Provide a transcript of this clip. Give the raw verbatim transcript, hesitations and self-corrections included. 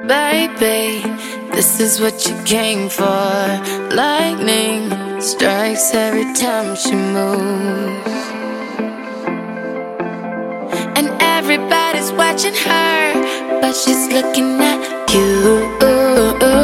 Baby, this is what you came for. Lightning strikes every time she moves, and everybody's watching her, but she's looking at you.